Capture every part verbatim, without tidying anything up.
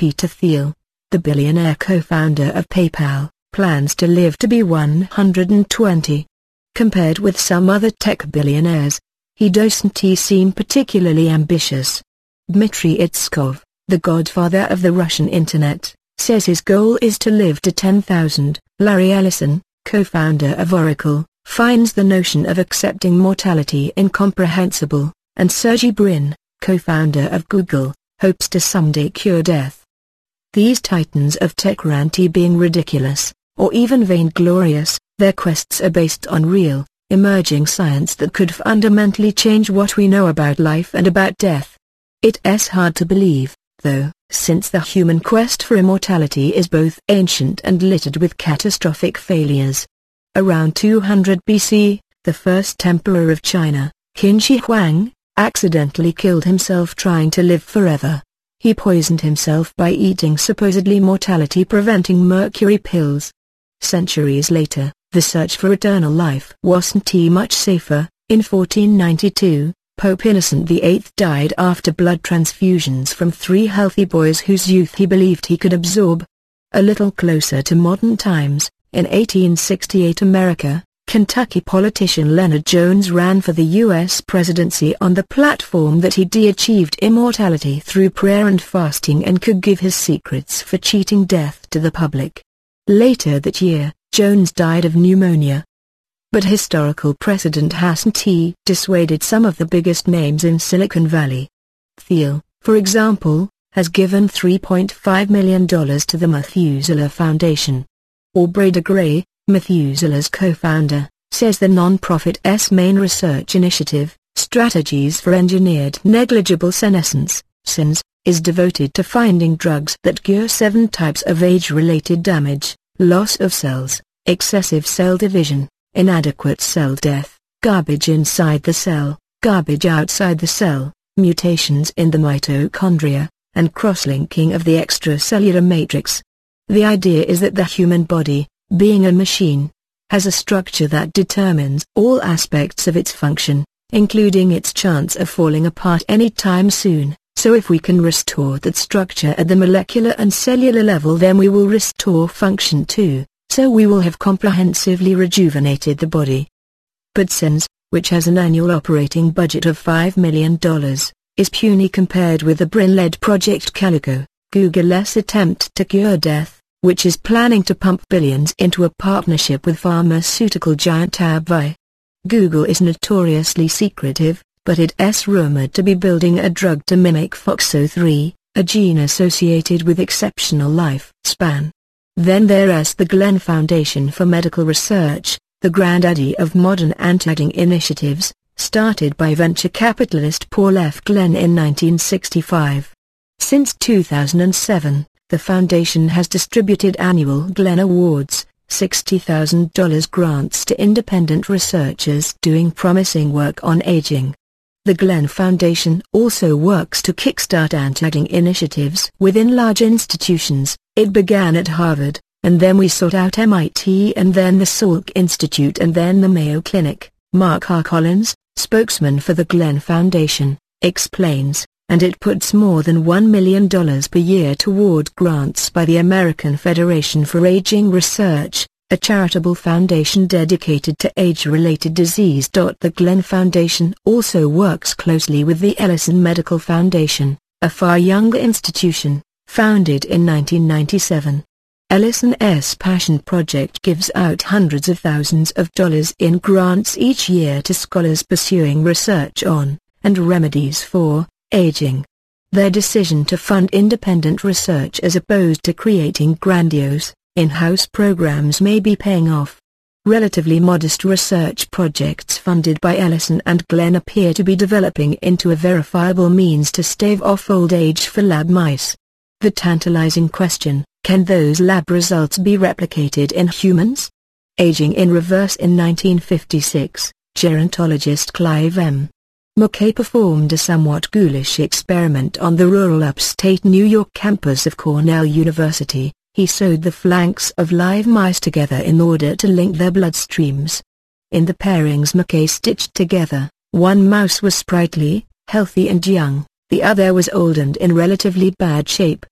Peter Thiel, the billionaire co-founder of PayPal, plans to live to be one hundred twenty. Compared with some other tech billionaires, he doesn't seem particularly ambitious. Dmitry Itskov, the godfather of the Russian internet, says his goal is to live to ten thousand. Larry Ellison, co-founder of Oracle, finds the notion of accepting mortality incomprehensible, and Sergey Brin, co-founder of Google, hopes to someday cure death. These titans of tech aren't being ridiculous, or even vainglorious. Their quests are based on real, emerging science that could fundamentally change what we know about life and about death. It's hard to believe, though, since the human quest for immortality is both ancient and littered with catastrophic failures. Around two hundred B C, the first emperor of China, Qin Shi Huang, accidentally killed himself trying to live forever. He poisoned himself by eating supposedly mortality-preventing mercury pills. Centuries later, the search for eternal life wasn't much safer. In fourteen ninety-two, Pope Innocent the eighth died after blood transfusions from three healthy boys whose youth he believed he could absorb. A little closer to modern times, in eighteen sixty-eight America, Kentucky politician Leonard Jones ran for the U S presidency on the platform that he'd achieved immortality through prayer and fasting and could give his secrets for cheating death to the public. Later that year, Jones died of pneumonia. But historical precedent hasn't dissuaded some of the biggest names in Silicon Valley. Thiel, for example, has given three point five million dollars to the Methuselah Foundation. Aubrey de Grey, Methuselah's co-founder, says the non-profit's main research initiative, Strategies for Engineered Negligible Senescence, S E N S, is devoted to finding drugs that cure seven types of age-related damage: loss of cells, excessive cell division, inadequate cell death, garbage inside the cell, garbage outside the cell, mutations in the mitochondria, and cross-linking of the extracellular matrix. The idea is that the human body, being a machine, has a structure that determines all aspects of its function, including its chance of falling apart any time soon. So if we can restore that structure at the molecular and cellular level, then we will restore function too, so we will have comprehensively rejuvenated the body. But S E N S, which has an annual operating budget of five million dollars, is puny compared with the Brin-led Project Calico, Google's attempt to cure death, which is planning to pump billions into a partnership with pharmaceutical giant AbbVie. Google is notoriously secretive, but it's rumored to be building a drug to mimic F O X O three, a gene associated with exceptional life span. Then there's the Glenn Foundation for Medical Research, the granddaddy of modern anti-aging initiatives, started by venture capitalist Paul F. Glenn in nineteen sixty-five. Since two thousand seven, the foundation has distributed annual Glenn Awards, sixty thousand dollars grants to independent researchers doing promising work on aging. The Glenn Foundation also works to kickstart anti-aging initiatives within large institutions. It began at Harvard, and then we sought out M I T and then the Salk Institute and then the Mayo Clinic. Mark R. Collins, spokesman for the Glenn Foundation, explains, and it puts more than one million dollars per year toward grants by the American Federation for Aging Research, a charitable foundation dedicated to age-related disease. The Glenn Foundation also works closely with the Ellison Medical Foundation, a far younger institution, founded in nineteen ninety-seven. Ellison's Passion Project gives out hundreds of thousands of dollars in grants each year to scholars pursuing research on, and remedies for, aging. Their decision to fund independent research as opposed to creating grandiose, in-house programs may be paying off. Relatively modest research projects funded by Ellison and Glenn appear to be developing into a verifiable means to stave off old age for lab mice. The tantalizing question, can those lab results be replicated in humans? Aging in Reverse. In nineteen fifty-six, gerontologist Clive M. McKay performed a somewhat ghoulish experiment on the rural upstate New York campus of Cornell University. He sewed the flanks of live mice together in order to link their bloodstreams. In the pairings McKay stitched together, one mouse was sprightly, healthy and young, the other was old and in relatively bad shape.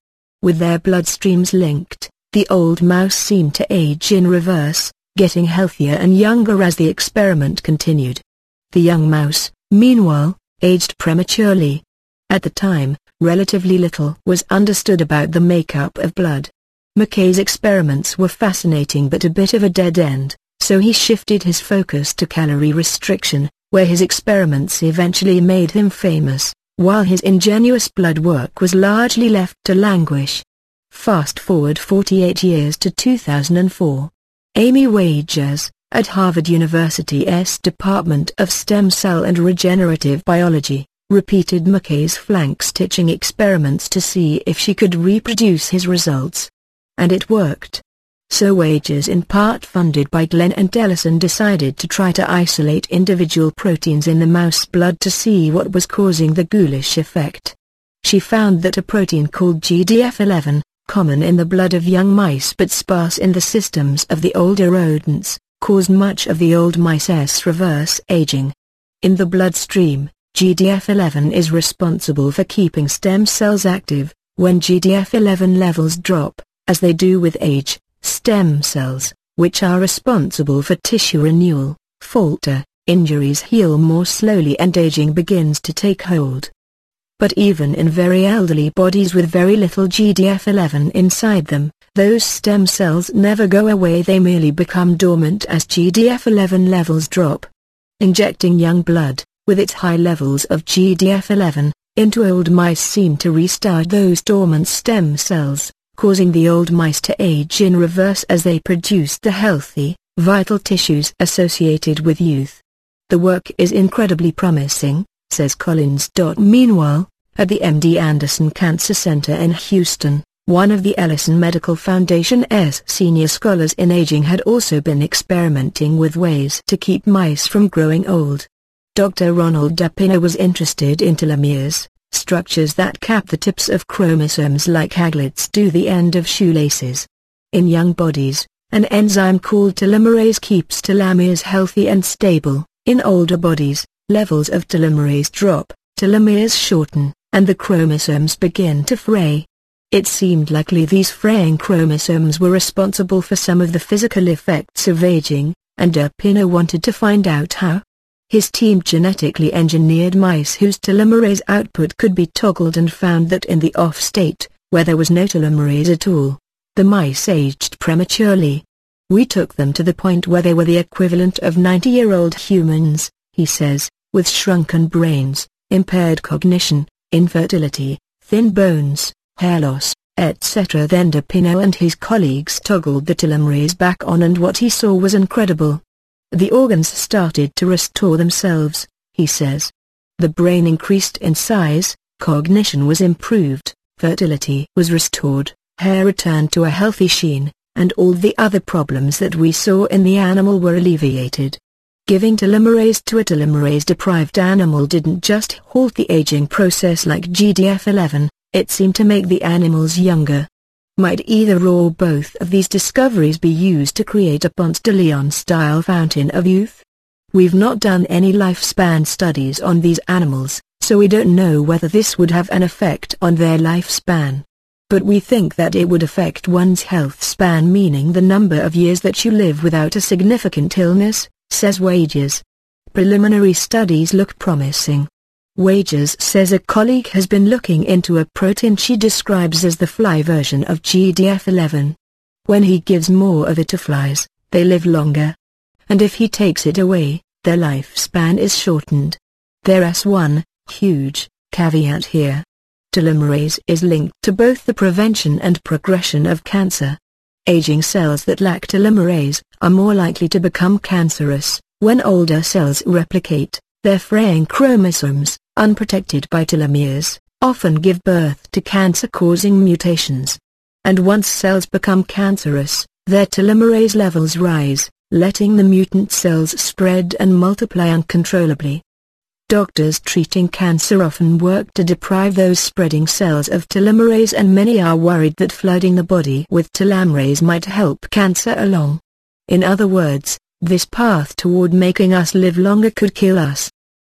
With their bloodstreams linked, the old mouse seemed to age in reverse, getting healthier and younger as the experiment continued. The young mouse, meanwhile, aged prematurely. At the time, relatively little was understood about the makeup of blood. Mackay's experiments were fascinating but a bit of a dead end, so he shifted his focus to calorie restriction, where his experiments eventually made him famous, while his ingenious blood work was largely left to languish. Fast forward forty-eight years to two thousand four. Amy Wagers, at Harvard University's Department of Stem Cell and Regenerative Biology, repeated Mackay's flank-stitching experiments to see if she could reproduce his results. And it worked. So Wagers, in part funded by Glenn and Ellison, decided to try to isolate individual proteins in the mouse blood to see what was causing the ghoulish effect. She found that a protein called G D F eleven, common in the blood of young mice but sparse in the systems of the older rodents, caused much of the old mice's reverse aging. In the bloodstream, G D F eleven is responsible for keeping stem cells active. When G D F eleven levels drop, as they do with age, stem cells, which are responsible for tissue renewal, falter, injuries heal more slowly and aging begins to take hold. But even in very elderly bodies with very little G D F eleven inside them, those stem cells never go away, they merely become dormant as G D F eleven levels drop. Injecting young blood, with its high levels of G D F eleven, into old mice seemed to restart those dormant stem cells, causing the old mice to age in reverse as they produced the healthy, vital tissues associated with youth. The work is incredibly promising, says Collins. Meanwhile, at the M D Anderson Cancer Center in Houston, one of the Ellison Medical Foundation's senior scholars in aging had also been experimenting with ways to keep mice from growing old. Doctor Ronald DePinto was interested in telomeres, structures that cap the tips of chromosomes like aglets do the end of shoelaces. In young bodies, an enzyme called telomerase keeps telomeres healthy and stable. In older bodies, levels of telomerase drop, telomeres shorten, and the chromosomes begin to fray. It seemed likely these fraying chromosomes were responsible for some of the physical effects of aging, and DePinto wanted to find out how. His team genetically engineered mice whose telomerase output could be toggled and found that in the off state, where there was no telomerase at all, the mice aged prematurely. We took them to the point where they were the equivalent of ninety-year-old humans, he says, with shrunken brains, impaired cognition, infertility, thin bones, hair loss, et cetera. Then DePinto and his colleagues toggled the telomerase back on and what he saw was incredible. The organs started to restore themselves, he says. The brain increased in size, cognition was improved, fertility was restored, hair returned to a healthy sheen, and all the other problems that we saw in the animal were alleviated. Giving telomerase to a telomerase-deprived animal didn't just halt the aging process like G D F eleven, it seemed to make the animals younger. Might either or both of these discoveries be used to create a Ponce de Leon-style fountain of youth? We've not done any lifespan studies on these animals, so we don't know whether this would have an effect on their lifespan. But we think that it would affect one's health span, meaning the number of years that you live without a significant illness, says Wagers. Preliminary studies look promising. Wagers says a colleague has been looking into a protein she describes as the fly version of G D F eleven. When he gives more of it to flies, they live longer. And if he takes it away, their lifespan is shortened. There's one huge caveat here. Telomerase is linked to both the prevention and progression of cancer. Aging cells that lack telomerase are more likely to become cancerous. When older cells replicate, their fraying chromosomes, unprotected by telomeres, often give birth to cancer-causing mutations. And once cells become cancerous, their telomerase levels rise, letting the mutant cells spread and multiply uncontrollably. Doctors treating cancer often work to deprive those spreading cells of telomerase, and many are worried that flooding the body with telomerase might help cancer along. In other words, this path toward making us live longer could kill us.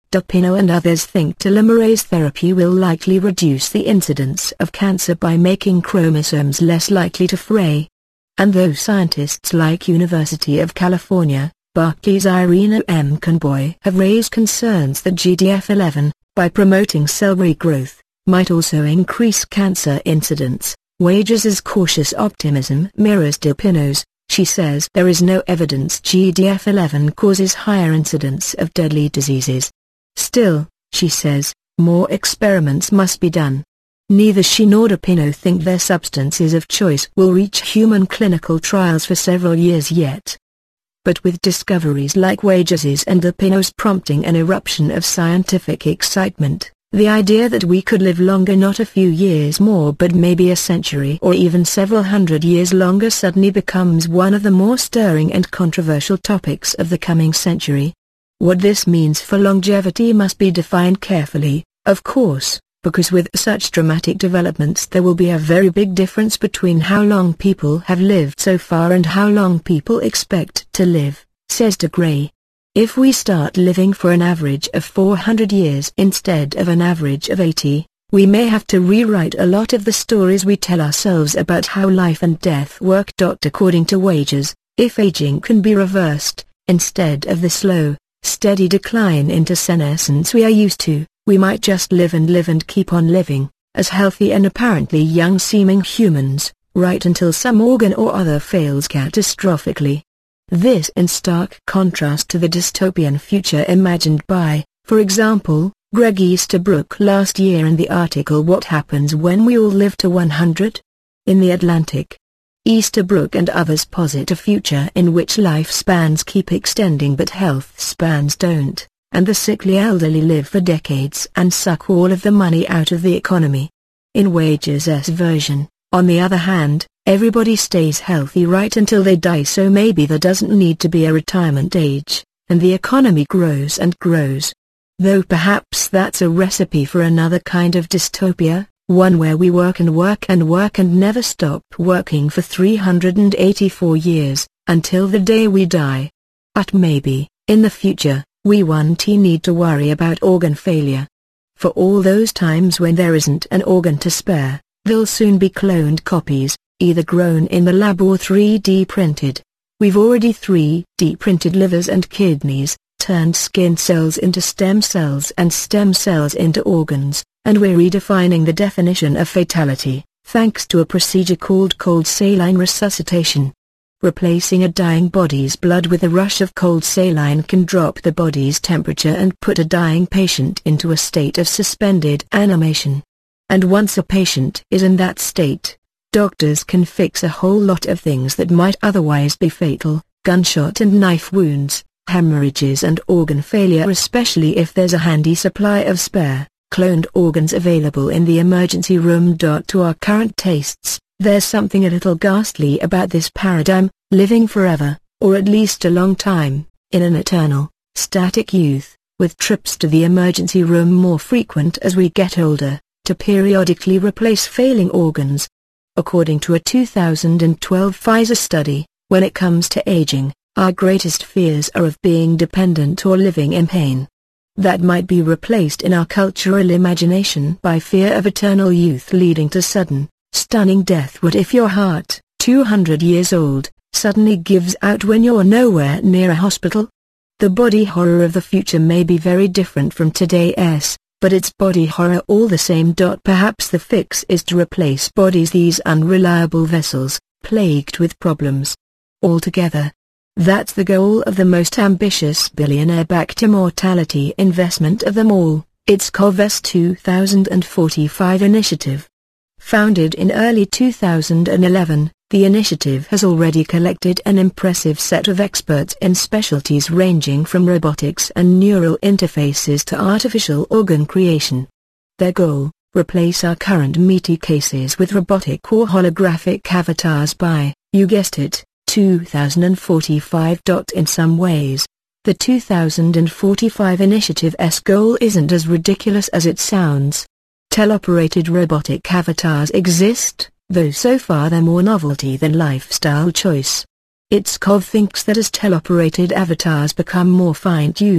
DePino and others think telomerase therapy will likely reduce the incidence of cancer by making chromosomes less likely to fray. And though scientists like University of California, Berkeley's Irina M. Conboy have raised concerns that G D F eleven, by promoting cell regrowth, might also increase cancer incidence, Wages' cautious optimism mirrors DePino's. She says there is no evidence G D F eleven causes higher incidence of deadly diseases. Still, she says, more experiments must be done. Neither she nor DePino think their substances of choice will reach human clinical trials for several years yet. But with discoveries like Wages' and DePino's prompting an eruption of scientific excitement, the idea that we could live longer, not a few years more but maybe a century or even several hundred years longer, suddenly becomes one of the more stirring and controversial topics of the coming century. What this means for longevity must be defined carefully, of course, because with such dramatic developments there will be a very big difference between how long people have lived so far and how long people expect to live, says de Grey. If we start living for an average of four hundred years instead of an average of eighty, we may have to rewrite a lot of the stories we tell ourselves about how life and death work. According to Wages, if aging can be reversed, instead of the slow, steady decline into senescence we are used to, we might just live and live and keep on living, as healthy and apparently young-seeming humans, right until some organ or other fails catastrophically. This in stark contrast to the dystopian future imagined by, for example, Greg Easterbrook last year in the article What Happens When We All Live to one hundred? In The Atlantic. Easterbrook and others posit a future in which lifespans keep extending but health spans don't, and the sickly elderly live for decades and suck all of the money out of the economy. In Wages' version, on the other hand, everybody stays healthy right until they die, so maybe there doesn't need to be a retirement age, and the economy grows and grows. Though perhaps that's a recipe for another kind of dystopia, one where we work and work and work and never stop working for three hundred eighty-four years, until the day we die. But maybe, in the future, we won't need to worry about organ failure. For all those times when there isn't an organ to spare, there'll soon be cloned copies, either grown in the lab or three D printed. We've already three D printed livers and kidneys, turned skin cells into stem cells and stem cells into organs, and we're redefining the definition of fatality, thanks to a procedure called cold saline resuscitation. Replacing a dying body's blood with a rush of cold saline can drop the body's temperature and put a dying patient into a state of suspended animation. And once a patient is in that state, doctors can fix a whole lot of things that might otherwise be fatal: gunshot and knife wounds, hemorrhages and organ failure, especially if there's a handy supply of spare, cloned organs available in the emergency room. To our current tastes, there's something a little ghastly about this paradigm, living forever, or at least a long time, in an eternal, static youth, with trips to the emergency room more frequent as we get older, to periodically replace failing organs. According to a two thousand twelve Pfizer study, when it comes to aging, our greatest fears are of being dependent or living in pain. That might be replaced in our cultural imagination by fear of eternal youth leading to sudden, stunning death. What if your heart, two hundred years old, suddenly gives out when you're nowhere near a hospital? The body horror of the future may be very different from today's, but it's body horror all the same. Perhaps the fix is to replace bodies, these unreliable vessels, plagued with problems, altogether. That's the goal of the most ambitious billionaire-backed immortality investment of them all, its COVES two thousand forty-five initiative. Founded in early two thousand eleven, the initiative has already collected an impressive set of experts in specialties ranging from robotics and neural interfaces to artificial organ creation. Their goal: replace our current meaty cases with robotic or holographic avatars by, you guessed it, two thousand forty-five. In some ways, the two thousand forty-five initiative's goal isn't as ridiculous as it sounds. Teleoperated robotic avatars exist, though so far they're more novelty than lifestyle choice. I T S C O V thinks that as teleoperated avatars become more fine-tuned,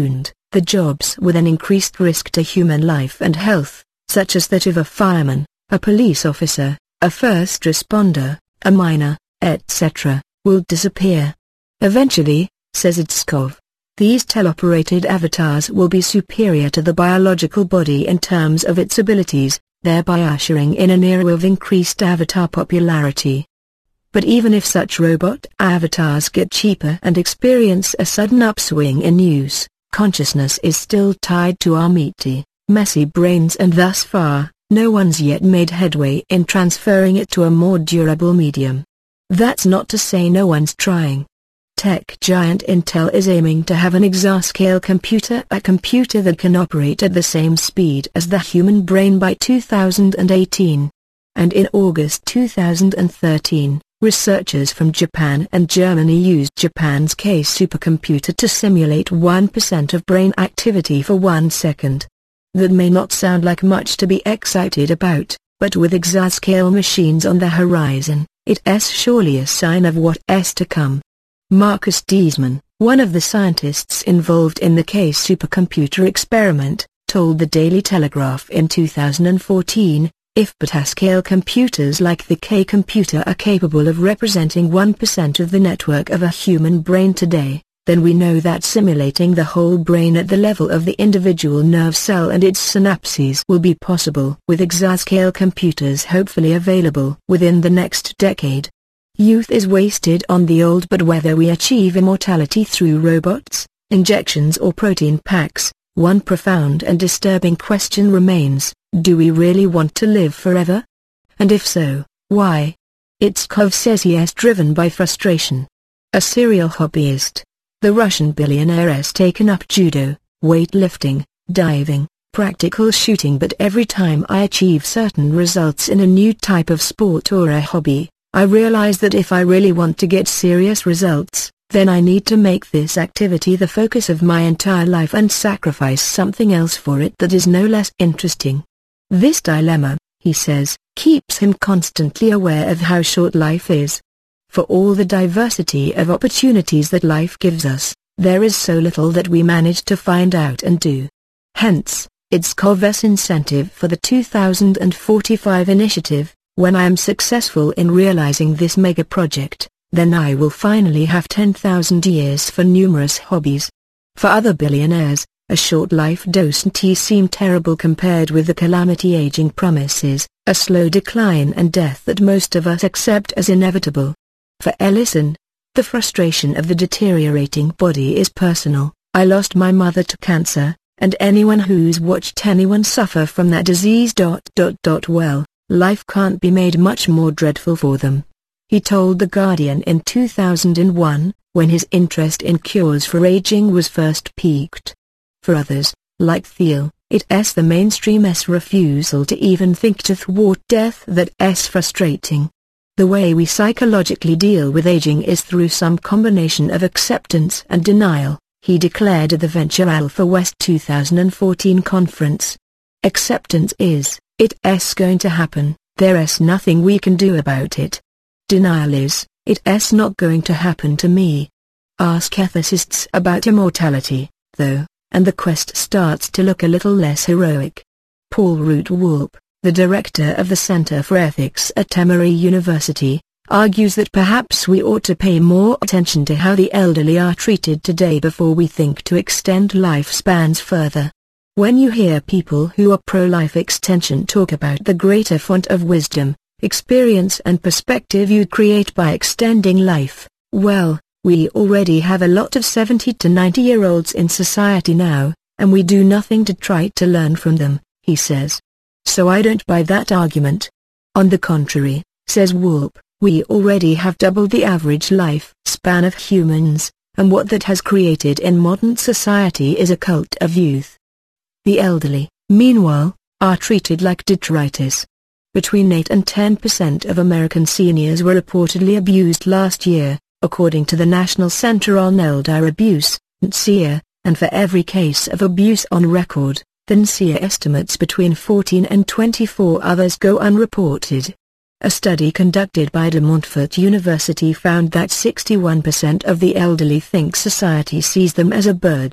the jobs with an increased risk to human life and health, such as that of a fireman, a police officer, a first responder, a miner, et cetera, will disappear. Eventually, says Itskov, these teleoperated avatars will be superior to the biological body in terms of its abilities, thereby ushering in an era of increased avatar popularity. But even if such robot avatars get cheaper and experience a sudden upswing in use, consciousness is still tied to our meaty, messy brains, and thus far, no one's yet made headway in transferring it to a more durable medium. That's not to say no one's trying. Tech giant Intel is aiming to have an exascale computer, a computer that can operate at the same speed as the human brain, by two thousand eighteen. And in August two thousand thirteen, researchers from Japan and Germany used Japan's K supercomputer to simulate one percent of brain activity for one second. That may not sound like much to be excited about, but with exascale machines on the horizon, it's surely a sign of what's to come. Marcus Diesmann, one of the scientists involved in the K supercomputer experiment, told the Daily Telegraph in two thousand fourteen, if petascale computers like the K computer are capable of representing one percent of the network of a human brain today, then we know that simulating the whole brain at the level of the individual nerve cell and its synapses will be possible with exascale computers hopefully available within the next decade. Youth is wasted on the old, but whether we achieve immortality through robots, injections or protein packs, one profound and disturbing question remains: do we really want to live forever? And if so, why? Itskov says he is driven by frustration. A serial hobbyist, the Russian billionaire has taken up judo, weightlifting, diving, practical shooting, but every time I achieve certain results in a new type of sport or a hobby, I realize that if I really want to get serious results, then I need to make this activity the focus of my entire life and sacrifice something else for it that is no less interesting. This dilemma, he says, keeps him constantly aware of how short life is. For all the diversity of opportunities that life gives us, there is so little that we manage to find out and do. Hence, Itskov's incentive for the two thousand forty-five initiative: when I am successful in realizing this mega project, then I will finally have ten thousand years for numerous hobbies. For other billionaires, a short life doesn't seem terrible compared with the calamity aging promises, a slow decline and death that most of us accept as inevitable. For Ellison, the frustration of the deteriorating body is personal. I lost my mother to cancer, and anyone who's watched anyone suffer from that disease dot dot dot well, life can't be made much more dreadful for them. He told The Guardian in two thousand one, when his interest in cures for aging was first peaked. For others, like Thiel, it's the mainstream's refusal to even think to thwart death that's frustrating. The way we psychologically deal with aging is through some combination of acceptance and denial, he declared at the Venture Alpha West two thousand fourteen conference. Acceptance is, it's going to happen, there's nothing we can do about it. Denial is, it's not going to happen to me. Ask ethicists about immortality, though, and the quest starts to look a little less heroic. Paul Root-Wolpe, the director of the Center for Ethics at Emory University, argues that perhaps we ought to pay more attention to how the elderly are treated today before we think to extend lifespans further. When you hear people who are pro-life extension talk about the greater font of wisdom, experience and perspective you'd create by extending life, well, we already have a lot of seventy to ninety year olds in society now, and we do nothing to try to learn from them, he says. So I don't buy that argument. On the contrary, says Wolpe, we already have doubled the average life span of humans, and what that has created in modern society is a cult of youth. The elderly, meanwhile, are treated like detritus. Between eight and ten percent of American seniors were reportedly abused last year, according to the National Center on Elder Abuse, N C E A, and for every case of abuse on record, the N C E A estimates between fourteen and twenty-four others go unreported. A study conducted by De Montfort University found that sixty-one percent of the elderly think society sees them as a burden,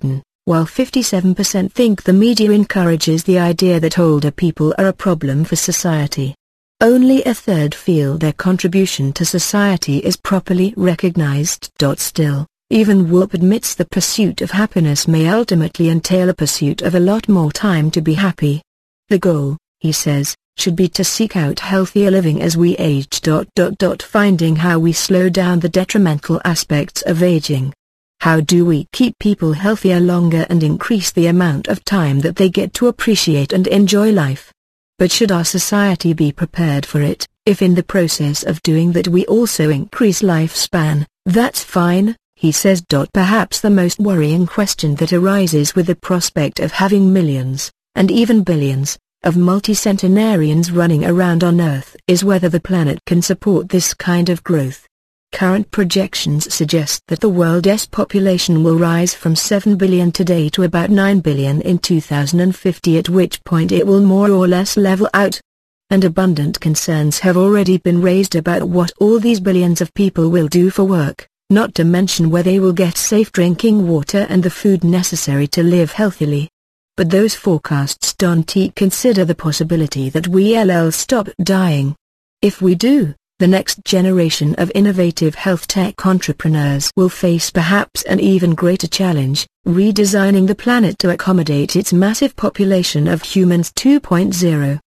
while fifty-seven percent think the media encourages the idea that older people are a problem for society. Only a third feel their contribution to society is properly recognized. Still, even Whoop admits the pursuit of happiness may ultimately entail a pursuit of a lot more time to be happy. The goal, he says, should be to seek out healthier living as we age. Finding how we slow down the detrimental aspects of aging. How do we keep people healthier longer and increase the amount of time that they get to appreciate and enjoy life? But should our society be prepared for it, if in the process of doing that we also increase lifespan? That's fine, he says. Perhaps the most worrying question that arises with the prospect of having millions, and even billions, of multi-centenarians running around on Earth is whether the planet can support this kind of growth. Current projections suggest that the world's population will rise from seven billion today to about nine billion in two thousand fifty, at which point it will more or less level out. And abundant concerns have already been raised about what all these billions of people will do for work, not to mention where they will get safe drinking water and the food necessary to live healthily. But those forecasts don't consider the possibility that we'll stop dying. If we do, the next generation of innovative health tech entrepreneurs will face perhaps an even greater challenge, redesigning the planet to accommodate its massive population of humans two point oh.